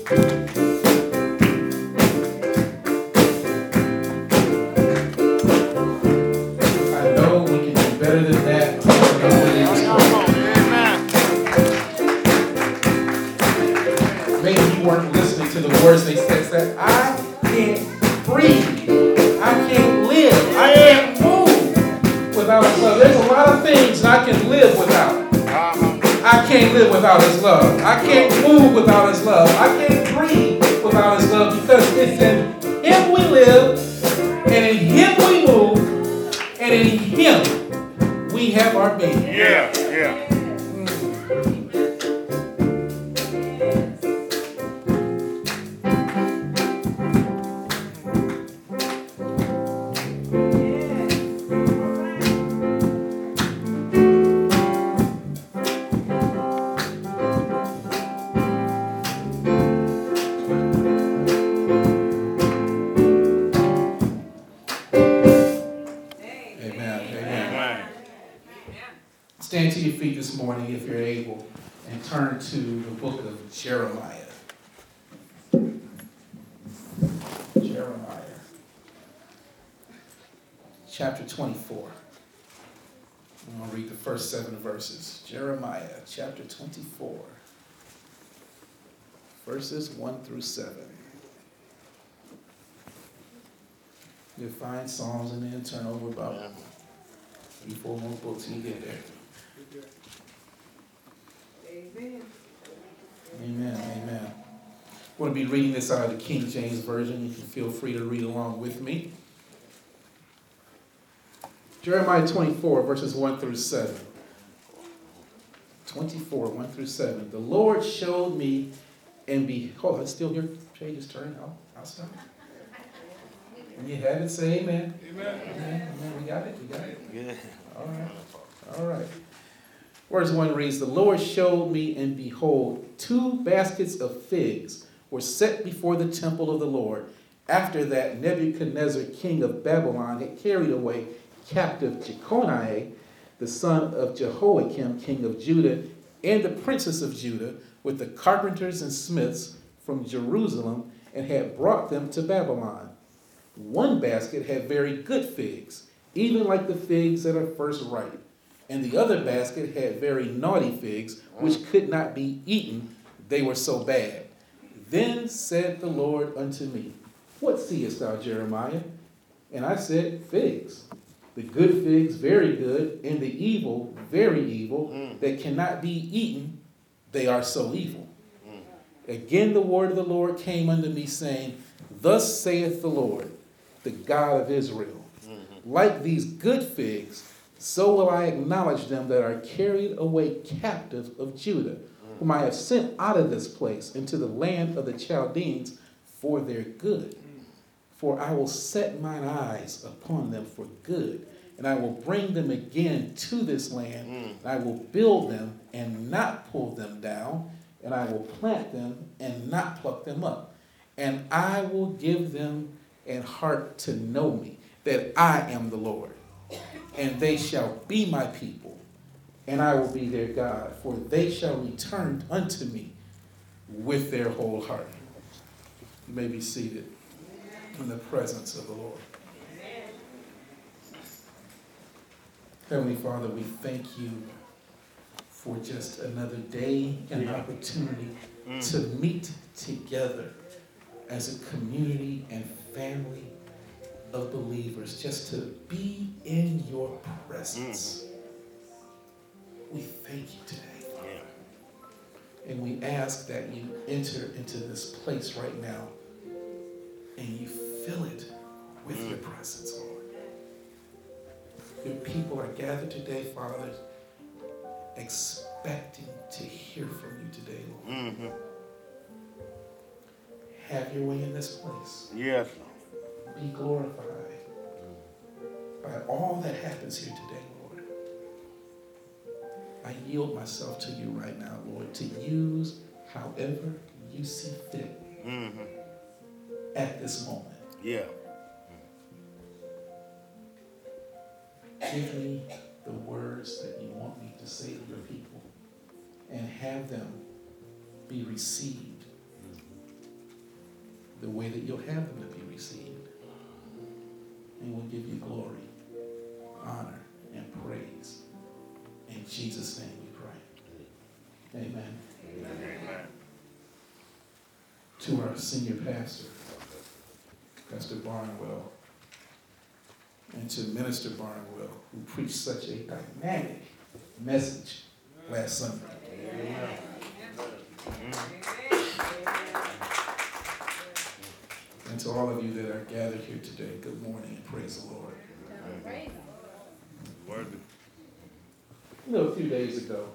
I know we can do better than that. Maybe you weren't listening to the words they said. I can't breathe. I can't live. I can't move without His love. There's a lot of things I can live without. I can't live without His love. I can't move without His love. I can't breathe without His love, because it's in Him we live, and in Him we move, and in Him we have our being. Yeah, yeah. Stand to your feet this morning if you're able, and turn to the book of Jeremiah. Jeremiah, chapter 24. I'm going to read the first 7 verses. Jeremiah, chapter 24, verses 1 through 7. You'll find Psalms and then turn over about 3-4 more books and you get there. Amen. Amen. Amen. I'm going to be reading this out of the King James Version. You can feel free to read along with me. Jeremiah 24, verses 1 through 7. 24, 1 through 7. The Lord showed me, and behold, it's still here. Pages turn. I'll stop. When you have it, say amen. Amen. Amen. Amen. We got it? We got it? Yeah. All right. All right. Verse 1 reads, the Lord showed me, and behold, 2 baskets of figs were set before the temple of the Lord, after that Nebuchadnezzar, king of Babylon, had carried away captive Jeconiah, the son of Jehoiakim, king of Judah, and the princess of Judah, with the carpenters and smiths from Jerusalem, and had brought them to Babylon. 1 basket had very good figs, even like the figs that are first ripe. And the other basket had very naughty figs, which could not be eaten, they were so bad. Then said the Lord unto me, what seest thou, Jeremiah? And I said, figs. The good figs very good, and the evil very evil, that cannot be eaten, they are so evil. Again the word of the Lord came unto me, saying, thus saith the Lord, the God of Israel, like these good figs, so will I acknowledge them that are carried away captive of Judah, whom I have sent out of this place into the land of the Chaldeans for their good. For I will set mine eyes upon them for good, and I will bring them again to this land, and I will build them and not pull them down, and I will plant them and not pluck them up. And I will give them an heart to know me, that I am the Lord. And they shall be my people, and I will be their God, for they shall return unto me with their whole heart. You may be seated in the presence of the Lord. Heavenly Father, we thank you for just another day and opportunity to meet together as a community and family of believers, just to be in your presence. We thank you today, Father. And we ask that you enter into this place right now and you fill it with your presence, Lord. Your people are gathered today, Father, expecting to hear from you today, Lord. Have your way in this place. Yes. Be glorified by all that happens here today, Lord. I yield myself to you right now, Lord, to use however you see fit at this moment. Yeah. Give me the words that you want me to say to your people, and have them be received the way that you'll have them to be received. And we'll give you glory, honor, and praise. In Jesus' name we pray. Amen. Amen. To our senior pastor, Pastor Barnwell, and to Minister Barnwell, who preached such a dynamic message last Sunday. Amen. And to all of you that are gathered here today, good morning and praise the Lord. You know, a few days ago,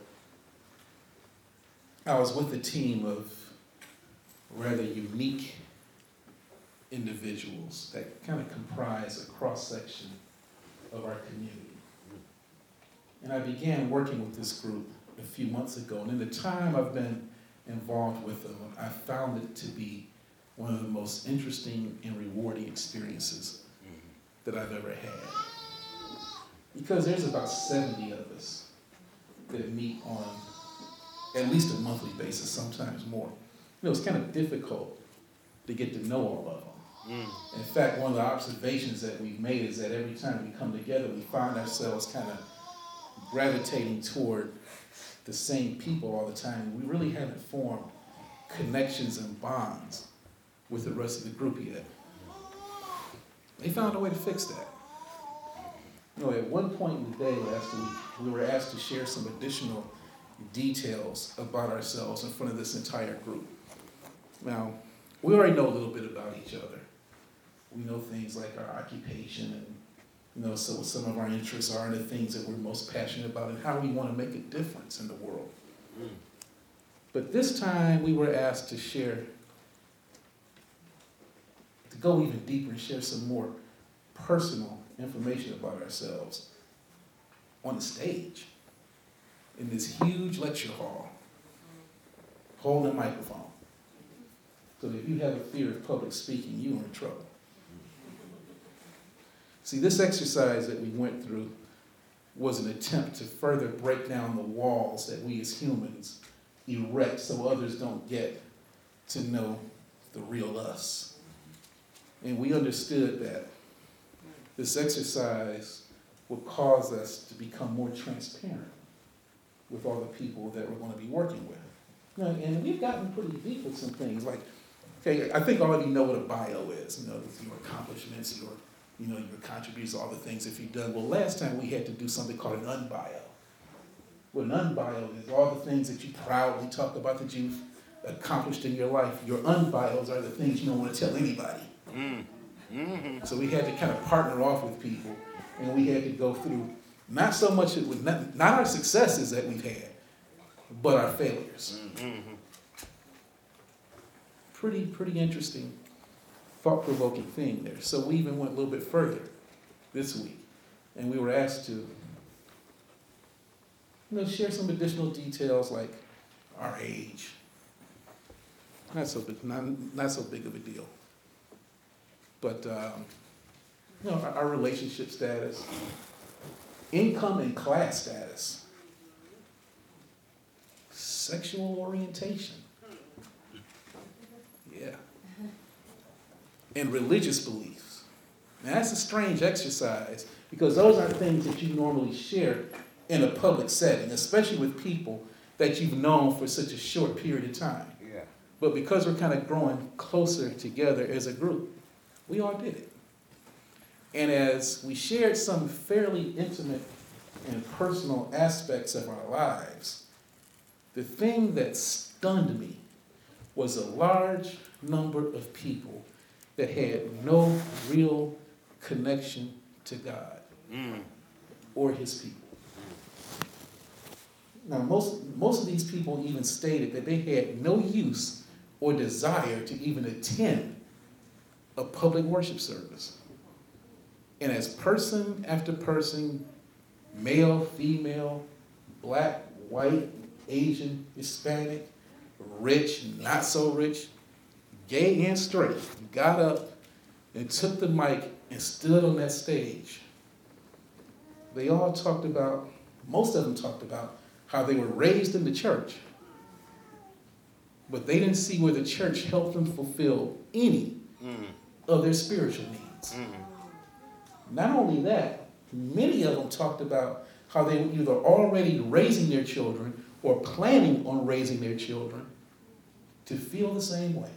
I was with a team of rather unique individuals that kind of comprise a cross-section of our community. And I began working with this group a few months ago, and in the time I've been involved with them, I found it to be one of the most interesting and rewarding experiences that I've ever had. Because there's about 70 of us that meet on at least a monthly basis, sometimes more. You know, it's kind of difficult to get to know all of them. In fact, one of the observations that we've made is that every time we come together, we find ourselves kind of gravitating toward the same people all the time. We really haven't formed connections and bonds with the rest of the group yet. They found a way to fix that. You know, at one point in the day last week, we were asked to share some additional details about ourselves in front of this entire group. Now, we already know a little bit about each other. We know things like our occupation and, you know, so what some of our interests are and the things that we're most passionate about and how we want to make a difference in the world. But this time we were asked to share, to go even deeper and share some more personal information about ourselves on the stage in this huge lecture hall, holding a microphone. So if you have a fear of public speaking, you are in trouble. See, this exercise that we went through was an attempt to further break down the walls that we as humans erect so others don't get to know the real us. And we understood that this exercise would cause us to become more transparent with all the people that we're going to be working with. You know, and we've gotten pretty deep with some things like, okay, I think all of you know what a bio is, you know, your accomplishments, your contributions, all the things that you've done. Well, last time we had to do something called an unbio. What an unbio is all the things that you proudly talk about that you've accomplished in your life. Your unbios are the things you don't want to tell anybody. So we had to kind of partner off with people, and we had to go through not so much with not our successes that we've had, but our failures. Pretty interesting, thought-provoking thing there. So we even went a little bit further this week, and we were asked to, share some additional details like our age. Not so big of a deal. But our relationship status, income and class status, sexual orientation. Yeah. And religious beliefs. Now that's a strange exercise because those aren't things that you normally share in a public setting, especially with people that you've known for such a short period of time. Yeah. But because we're kind of growing closer together as a group, we all did it. And as we shared some fairly intimate and personal aspects of our lives, the thing that stunned me was a large number of people that had no real connection to God or his people. Now, most of these people even stated that they had no use or desire to even attend a public worship service. And as person after person, male, female, black, white, Asian, Hispanic, rich, not so rich, gay and straight, got up and took the mic and stood on that stage, they all talked about, most of them talked about how they were raised in the church, but they didn't see where the church helped them fulfill any of their spiritual needs. Not only that, many of them talked about how they were either already raising their children or planning on raising their children to feel the same way.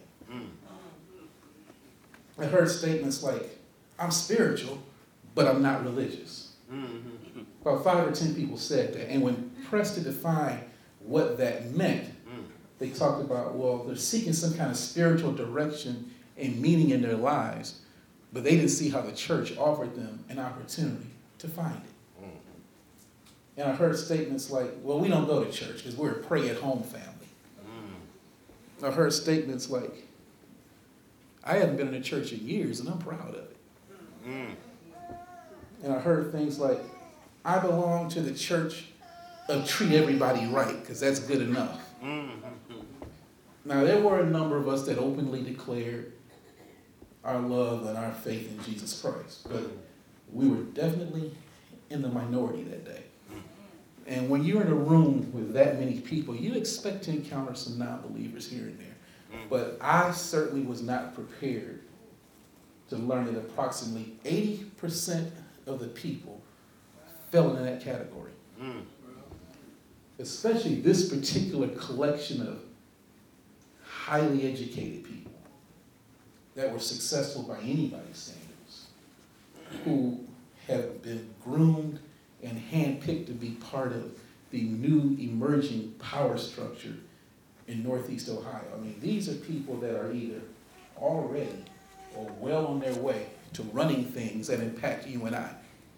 I heard statements like, I'm spiritual, but I'm not religious. About 5 or 10 people said that. And when pressed to define what that meant, they talked about, well, they're seeking some kind of spiritual direction and meaning in their lives, but they didn't see how the church offered them an opportunity to find it. And I heard statements like, well, we don't go to church because we're a pray-at-home family. I heard statements like, I haven't been in a church in years and I'm proud of it. And I heard things like, I belong to the church of treat everybody right because that's good enough. Now, there were a number of us that openly declared our love and our faith in Jesus Christ, but we were definitely in the minority that day. And when you're in a room with that many people, you expect to encounter some non-believers here and there. But I certainly was not prepared to learn that approximately 80% of the people fell into that category. Especially this particular collection of highly educated people that were successful by anybody's standards, who have been groomed and handpicked to be part of the new emerging power structure in Northeast Ohio. I mean, these are people that are either already or well on their way to running things that impact you and I.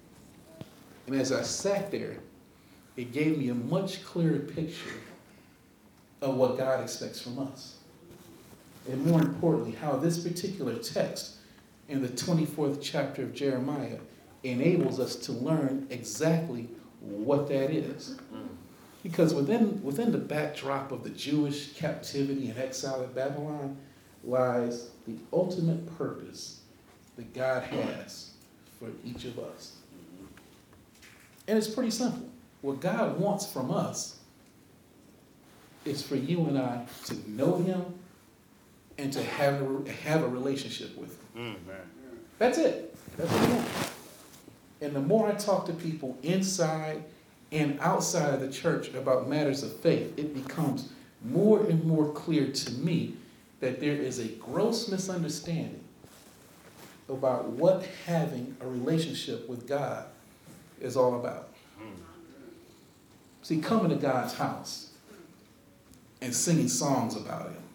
And as I sat there, it gave me a much clearer picture of what God expects from us. And more importantly, how this particular text in the 24th chapter of Jeremiah enables us to learn exactly what that is. Because within the backdrop of the Jewish captivity and exile at Babylon lies the ultimate purpose that God has for each of us. And it's pretty simple. What God wants from us is for you and I to know him and to have a relationship with him. That's it. That's what he wants. And the more I talk to people inside and outside of the church about matters of faith, it becomes more and more clear to me that there is a gross misunderstanding about what having a relationship with God is all about. See, coming to God's house and singing songs about him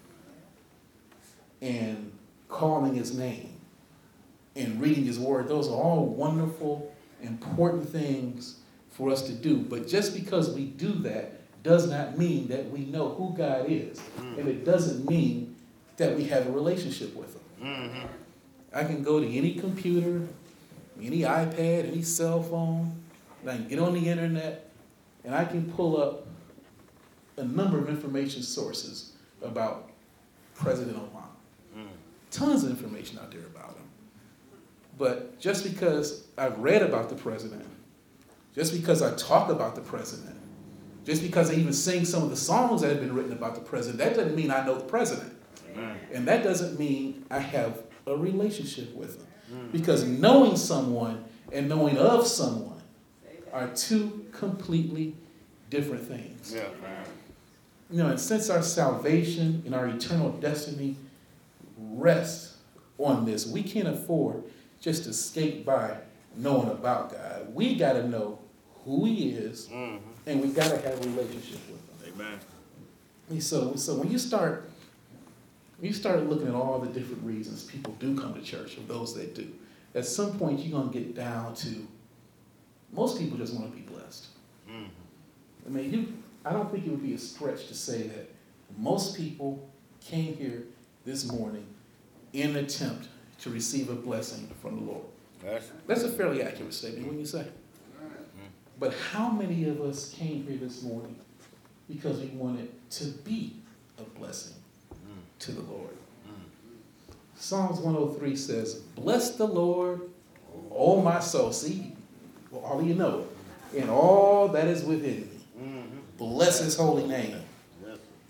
and calling his name and reading his word, those are all wonderful, important things for us to do. But just because we do that does not mean that we know who God is. And it doesn't mean that we have a relationship with him. I can go to any computer, any iPad, any cell phone, and I can get on the internet, and I can pull up a number of information sources about President Obama. Tons of information out there about him. But just because I've read about the president, just because I talk about the president, just because I even sing some of the songs that have been written about the president, that doesn't mean I know the president. And that doesn't mean I have a relationship with him. Because knowing someone and knowing of someone are two completely different things. You know, and since our salvation and our eternal destiny rest on this, we can't afford just to skate by knowing about God. We got to know who he is, and we got to have a relationship with him. Amen. And so when you start looking at all the different reasons people do come to church, or those that do, at some point you're going to get down to most people just want to be blessed. I mean, I don't think it would be a stretch to say that most people came here this morning in an attempt to receive a blessing from the Lord. That's a fairly accurate statement, wouldn't you say? But how many of us came here this morning because we wanted to be a blessing to the Lord? Psalms 103 says, bless the Lord, O my soul. See, well, all of you know it. And all that is within me. Bless his holy name.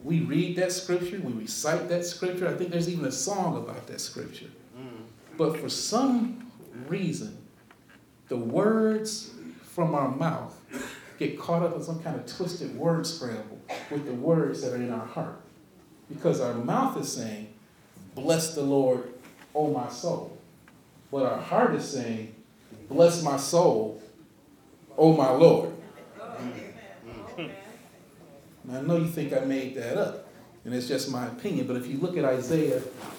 We read that scripture, we recite that scripture. I think there's even a song about that scripture. But for some reason, the words from our mouth get caught up in some kind of twisted word scramble with the words that are in our heart. Because our mouth is saying, bless the Lord, O my soul. But our heart is saying, bless my soul, O my Lord. Now, I know you think I made that up, and it's just my opinion, but if you look at Isaiah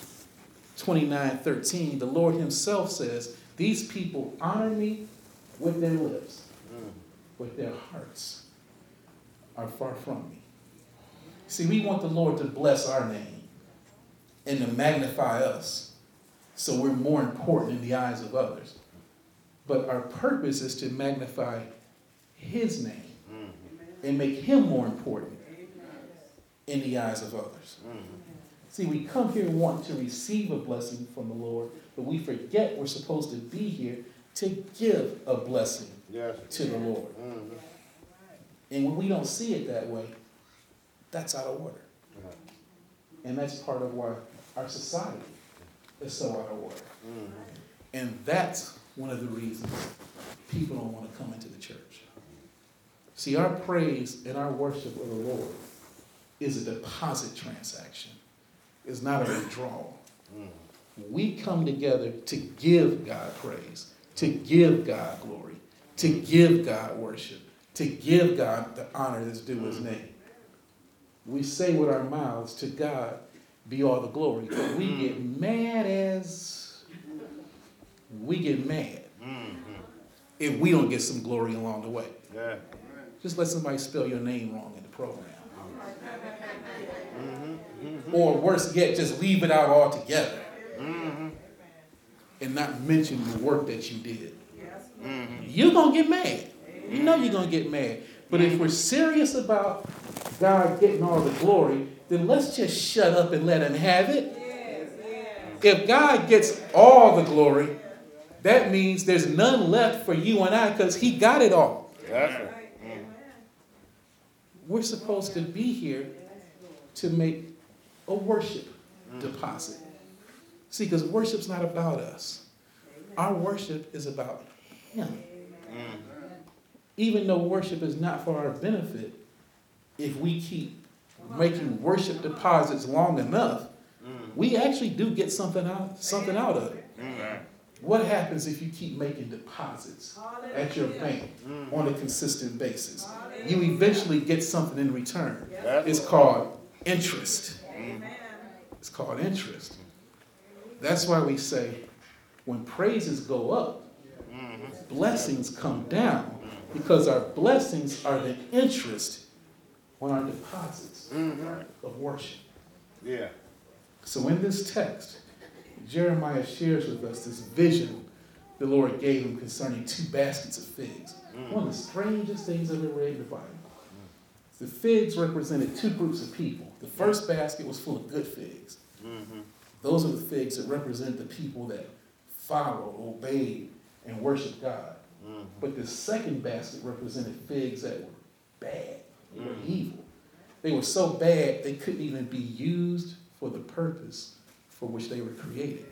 29:13, the Lord himself says, these people honor me with their lips, but their hearts are far from me. See, we want the Lord to bless our name and to magnify us so we're more important in the eyes of others. But our purpose is to magnify his name and make him more important in the eyes of others. See, we come here wanting to receive a blessing from the Lord, but we forget we're supposed to be here to give a blessing to the Lord. And when we don't see it that way, that's out of order. And that's part of why our society is so out of order. And that's one of the reasons people don't want to come into the church. See, our praise and our worship of the Lord is a deposit transaction. It's not a withdrawal. We come together to give God praise, to give God glory, to give God worship, to give God the honor that's due his name. We say with our mouths, to God be all the glory, but we get mad if we don't get some glory along the way. Yeah. Just let somebody spell your name wrong in the program. Or worse yet, just leave it out altogether and not mention the work that you did. You're going to get mad. You know you're going to get mad. But if we're serious about God getting all the glory, then let's just shut up and let him have it. If God gets all the glory, that means there's none left for you and I because he got it all. We're supposed to be here to make a worship deposit. See, because worship's not about us. Our worship is about him. Even though worship is not for our benefit, if we keep making worship deposits long enough, we actually do get something out of it. What happens if you keep making deposits at your bank on a consistent basis? You eventually get something in return. It's called interest. It's called interest. That's why we say when praises go up, blessings come down, because our blessings are the interest on our deposits of worship. Yeah. So in this text, Jeremiah shares with us this vision the Lord gave him concerning 2 baskets of figs. One of the strangest things I've ever read in the Bible. The figs represented 2 groups of people. The first basket was full of good figs. Those are the figs that represent the people that followed, obeyed, and worshiped God. But the second basket represented figs that were bad. They were evil. They were so bad they couldn't even be used for the purpose for which they were created.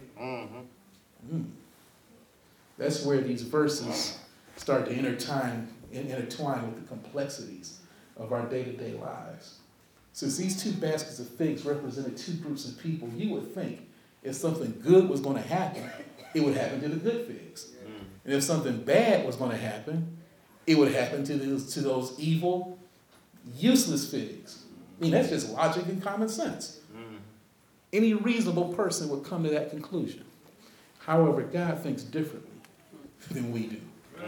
That's where these verses start to intertwine with the complexities of our day-to-day lives. Since these 2 baskets of figs represented 2 groups of people, you would think if something good was going to happen, it would happen to the good figs. And if something bad was going to happen, it would happen to those evil, useless figs. I mean, that's just logic and common sense. Any reasonable person would come to that conclusion. However, God thinks differently than we do.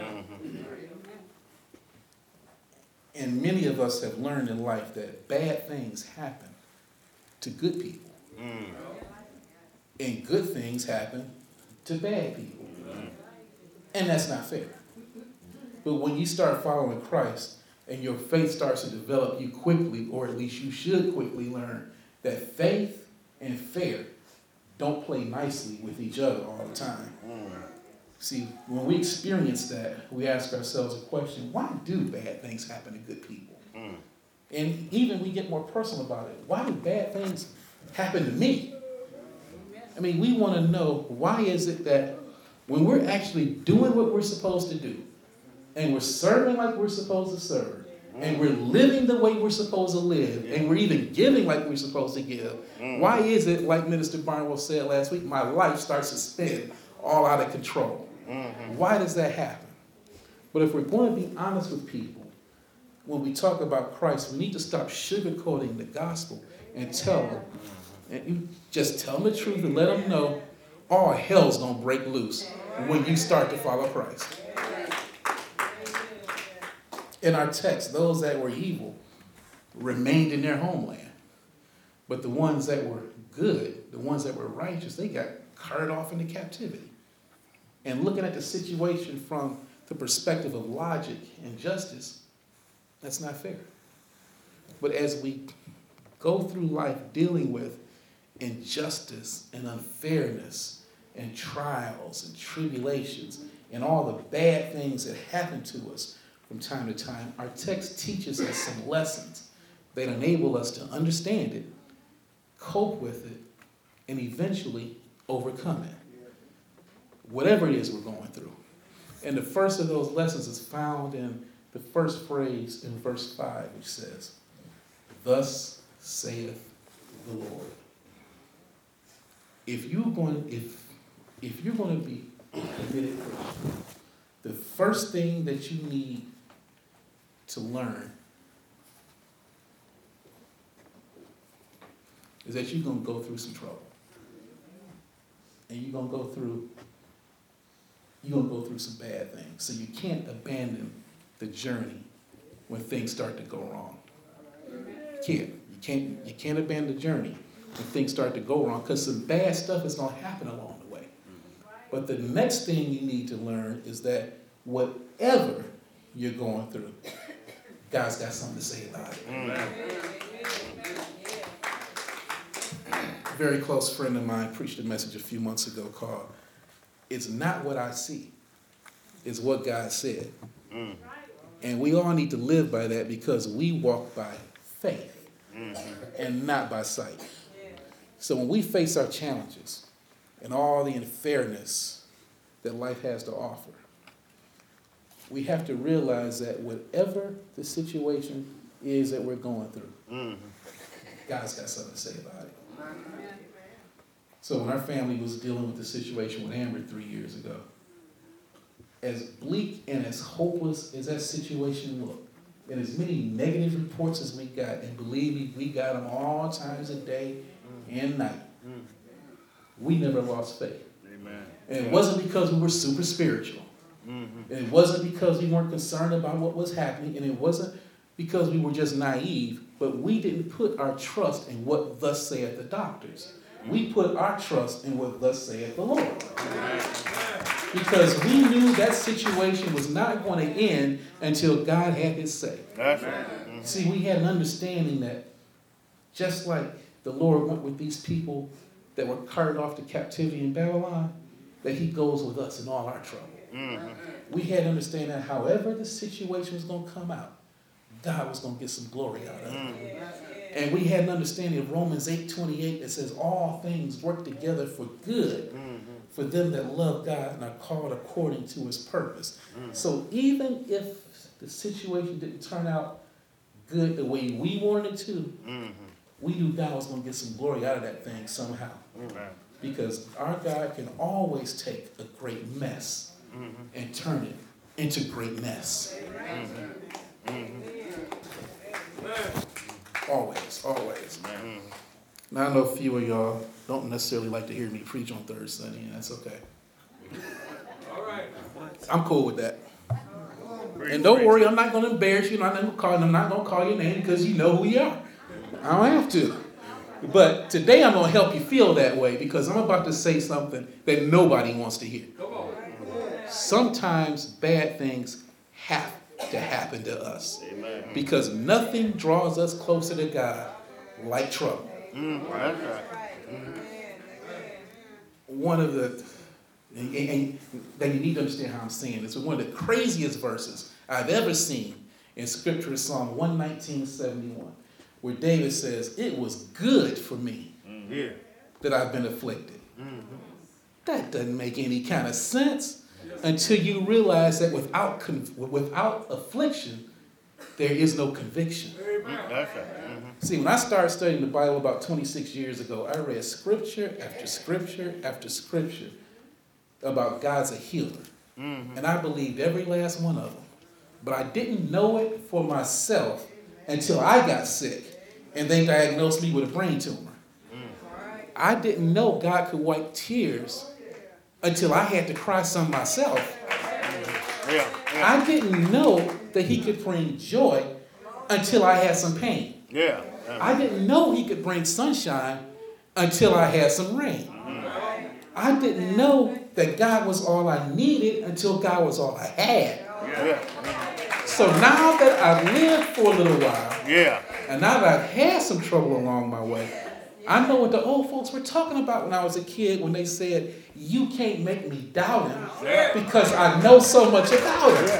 And many of us have learned in life that bad things happen to good people. And good things happen to bad people. And that's not fair. But when you start following Christ and your faith starts to develop, you quickly, or at least you should quickly learn that faith and fair don't play nicely with each other all the time. See, when we experience that, we ask ourselves a question: why do bad things happen to good people? And even we get more personal about it. Why do bad things happen to me? I mean, we want to know, why is it that when we're actually doing what we're supposed to do, and we're serving like we're supposed to serve, and we're living the way we're supposed to live, and we're even giving like we're supposed to give, why is it, like Minister Barnwell said last week, my life starts to spin all out of control? Why does that happen? But if we're going to be honest with people, when we talk about Christ, we need to stop sugarcoating the gospel and tell them, and you just tell them the truth and let them know all hell's going to break loose when you start to follow Christ. In our text, those that were evil remained in their homeland. But the ones that were good, the ones that were righteous, they got carted off into captivity. And looking at the situation from the perspective of logic and justice, that's not fair. But as we go through life dealing with injustice and unfairness and trials and tribulations and all the bad things that happen to us from time to time, our text teaches us some lessons that enable us to understand it, cope with it, and eventually overcome it. Whatever it is we're going through. And the first of those lessons is found in the first phrase in verse 5, which says, "Thus saith the Lord." If you're going to be a committed Christian, the first thing that you need to learn is that you're going to go through some trouble. And you're going to go through some bad things. So you can't abandon the journey when things start to go wrong. You can't abandon the journey when things start to go wrong, because some bad stuff is going to happen along the way. But the next thing you need to learn is that whatever you're going through, God's got something to say about it. A very close friend of mine preached a message a few months ago called, "It's not what I see, it's what God said." And we all need to live by that, because we walk by faith and not by sight. So when we face our challenges and all the unfairness that life has to offer, we have to realize that whatever the situation is that we're going through, God's got something to say about it. So when our family was dealing with the situation with Amber 3 years ago, as bleak and as hopeless as that situation looked, and as many negative reports as we got, and believe me, we got them all times of day and night, we never lost faith. Amen. And it wasn't because we were super spiritual. And it wasn't because we weren't concerned about what was happening, and it wasn't because we were just naive, but we didn't put our trust in what thus saith the doctors. We put our trust in what thus saith the Lord. Because we knew that situation was not going to end until God had his say. See, we had an understanding that just like the Lord went with these people that were carted off to captivity in Babylon, that he goes with us in all our trouble. We had to understand that however the situation was going to come out, God was going to get some glory out of it. And we had an understanding of Romans 8:28 that says all things work together for good for them that love God and are called according to his purpose. So even if the situation didn't turn out good the way we wanted it to, we knew God was going to get some glory out of that thing somehow. Because our God can always take a great mess and turn it into greatness. Always. Now I know a few of y'all don't necessarily like to hear me preach on third Sunday, and that's okay. All right. I'm cool with that. And don't worry, I'm not going to embarrass you. I'm not going to call your name, because you know who you are. I don't have to. But today I'm going to help you feel that way, because I'm about to say something that nobody wants to hear. Sometimes bad things have to happen to us. Amen. Because nothing draws us closer to God like trouble. One of the, and then you need to understand how I'm saying this, one of the craziest verses I've ever seen in Scripture is Psalm 119:71, where David says, "It was good for me that I've been afflicted." That doesn't make any kind of sense until you realize that without affliction, there is no conviction. That's right. See, when I started studying the Bible about 26 years ago, I read scripture after scripture after scripture about God's a healer. And I believed every last one of them. But I didn't know it for myself until I got sick and they diagnosed me with a brain tumor. I didn't know God could wipe tears until I had to cry some myself. I didn't know that he could bring joy until I had some pain. I didn't know he could bring sunshine until I had some rain. I didn't know that God was all I needed until God was all I had. So now that I've lived for a little while, and now that I've had some trouble along my way, I know what the old folks were talking about when I was a kid when they said, "You can't make me doubt him because I know so much about him."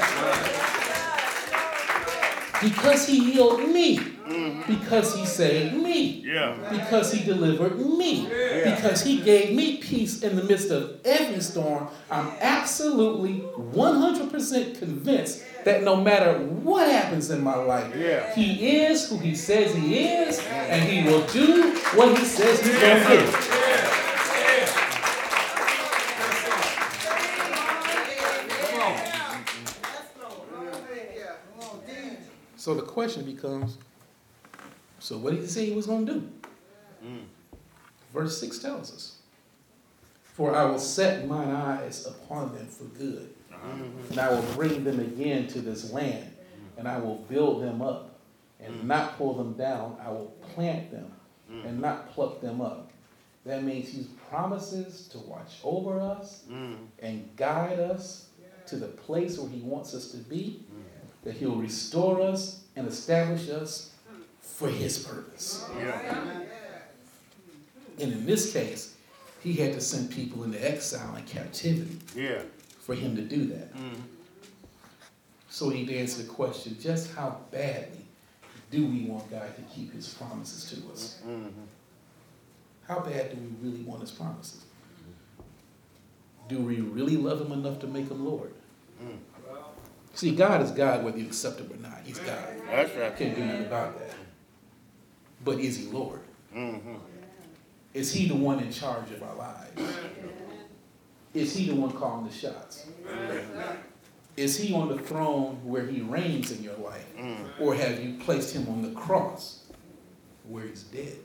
Because he healed me. Because he saved me. Because he delivered me. Because he gave me peace in the midst of every storm. I'm absolutely 100% convinced that no matter what happens in my life, he is who he says he is, and he will do what he says he's going to do. So the question becomes, so what did he say he was going to do? Verse 6 tells us, "For I will set mine eyes upon them for good, and I will bring them again to this land, and I will build them up and not pull them down. I will plant them and not pluck them up." That means he promises to watch over us and guide us to the place where he wants us to be, that he'll restore us and establish us for his purpose. And in this case, he had to send people into exile and captivity for him to do that. So he'd answer the question, just how badly do we want God to keep his promises to us? How bad do we really want his promises? Do we really love him enough to make him Lord? See, God is God whether you accept him or not. He's God. That's right. Can't do nothing about that. But is he Lord? Is he the one in charge of our lives? Is he the one calling the shots? Is he on the throne where he reigns in your life? Or have you placed him on the cross where he's dead?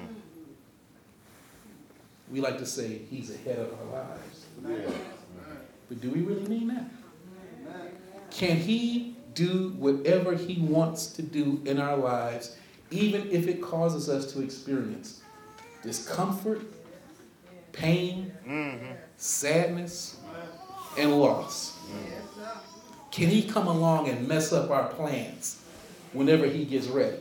We like to say he's ahead of our lives. But do we really mean that? Can he do whatever he wants to do in our lives, even if it causes us to experience discomfort, pain, sadness, and loss? Can he come along and mess up our plans whenever he gets ready?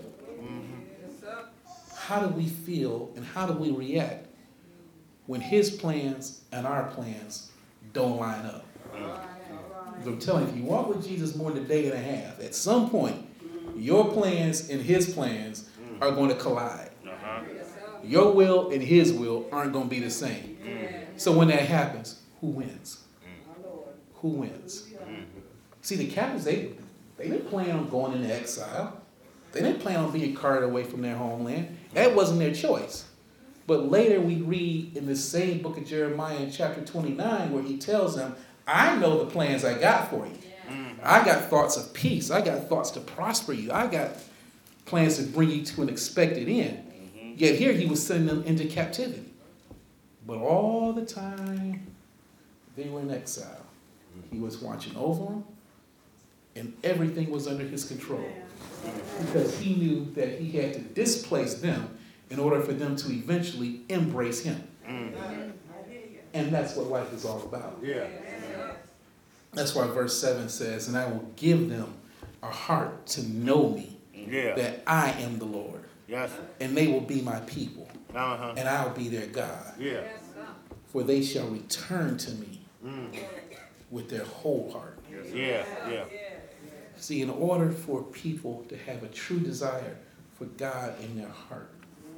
How do we feel and how do we react when his plans and our plans don't line up? I'm telling you, if you walk with Jesus more than a day and a half, at some point, your plans and his plans are going to collide. Your will and his will aren't going to be the same. So when that happens, who wins? Who wins? See, the captives, they didn't plan on going into exile. They didn't plan on being carried away from their homeland. That wasn't their choice. But later we read in the same book of Jeremiah in chapter 29 where he tells them, I know the plans I got for you. I got thoughts of peace. I got thoughts to prosper you. I got plans to bring you to an expected end. Yet here he was sending them into captivity. But all the time they were in exile, he was watching over them, and everything was under his control. Because he knew that he had to displace them in order for them to eventually embrace him. And that's what life is all about. That's why verse 7 says, and I will give them a heart to know me, that I am the Lord. And they will be my people, and I'll be their God. For they shall return to me with their whole heart. See, in order for people to have a true desire for God in their heart.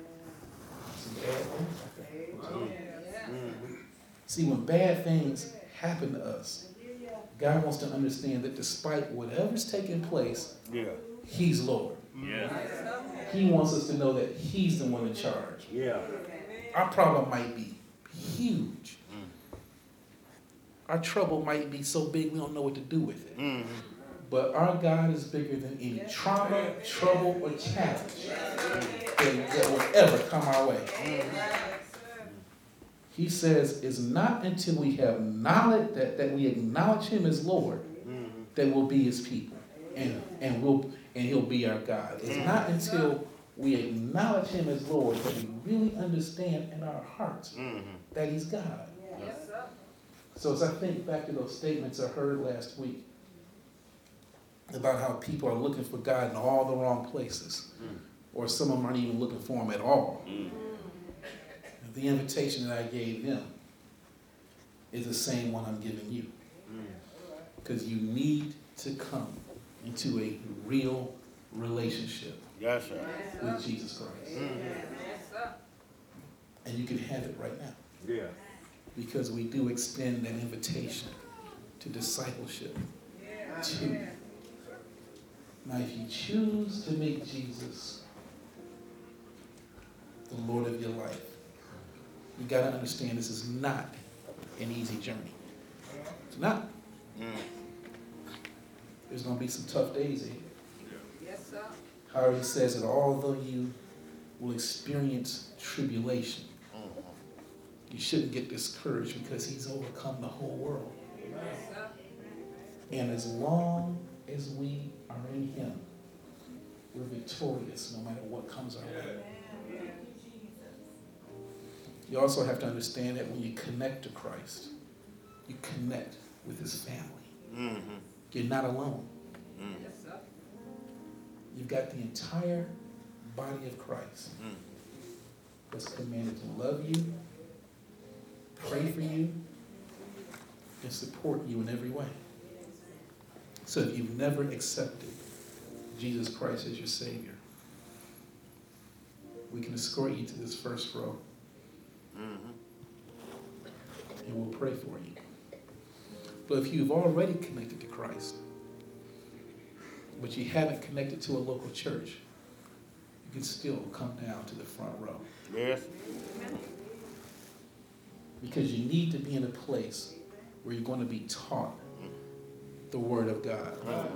See, when bad things happen to us, God wants to understand that despite whatever's taking place, He's Lord. He wants us to know that He's the one in charge. Our problem might be huge. Our trouble might be so big we don't know what to do with it. But our God is bigger than any trauma, trouble, or challenge that will ever come our way. He says it's not until we have knowledge that we acknowledge Him as Lord that we'll be His people and He'll be our God. It's not until we acknowledge Him as Lord that we really understand in our hearts that He's God. So as I think back to those statements I heard last week about how people are looking for God in all the wrong places, or some of them aren't even looking for Him at all. The invitation that I gave them is the same one I'm giving you. Because you need to come into a real relationship with Jesus Christ. And you can have it right now. Because we do extend that invitation to discipleship too. Now, if you choose to make Jesus the Lord of your life, you got to understand this is not an easy journey. It's not. There's going to be some tough days ahead. Yes, sir. However, He says that although you will experience tribulation, you shouldn't get discouraged because He's overcome the whole world. And as long as we are in Him, we're victorious no matter what comes our way. You also have to understand that when you connect to Christ, you connect with His family. You're not alone. You've got the entire body of Christ that's commanded to love you, pray for you, and support you in every way. So if you've never accepted Jesus Christ as your Savior, we can escort you to this first row. And we'll pray for you. But if you've already connected to Christ, but you haven't connected to a local church, you can still come down to the front row. Yes. Because you need to be in a place where you're going to be taught the Word of God.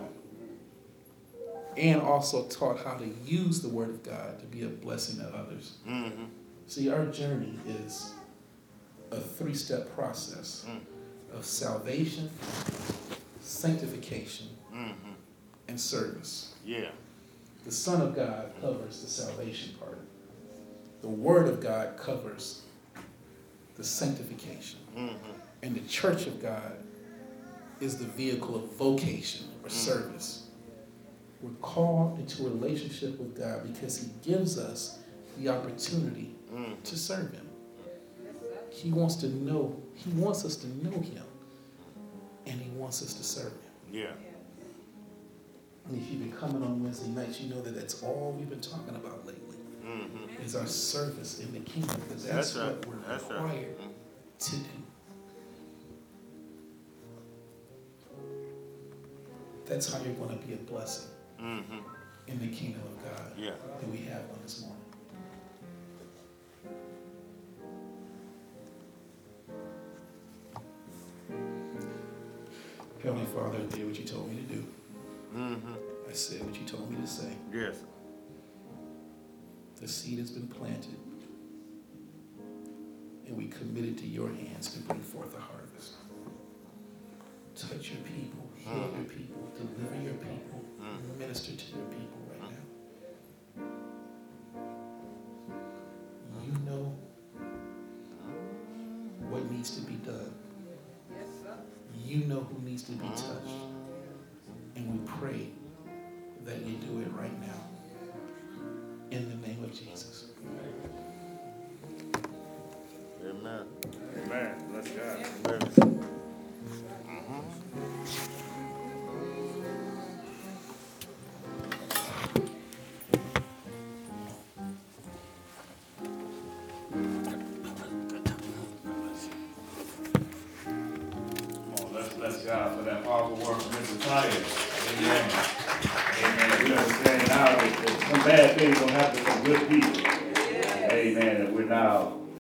And also taught how to use the Word of God to be a blessing to others. See, our journey is a 3-step process of salvation, sanctification, and service. The Son of God covers the salvation part. The Word of God covers the sanctification. And the Church of God is the vehicle of vocation or service. We're called into a relationship with God because He gives us the opportunity to serve Him. He wants us to know Him, and He wants us to serve Him. And if you've been coming on Wednesday nights, you know that that's all we've been talking about lately. Is our service in the kingdom, because that's what we're required to do. That's how you're going to be a blessing in the kingdom of God. Do we have one this morning? Heavenly Father, I did what You told me to do. I said what You told me to say. The seed has been planted, and we committed to Your hands to bring forth a harvest. Touch Your people, heal Your people, deliver Your people, minister to Your people right now. You know what needs to be done. You know who needs to be touched. And we pray that You do it right now. In the name of Jesus. Amen. Bless God. Amen. Let's bless God for that powerful work from Mr. Tyler. Amen. Amen. We understand now that some bad things don't happen to some good people. Amen. And we're now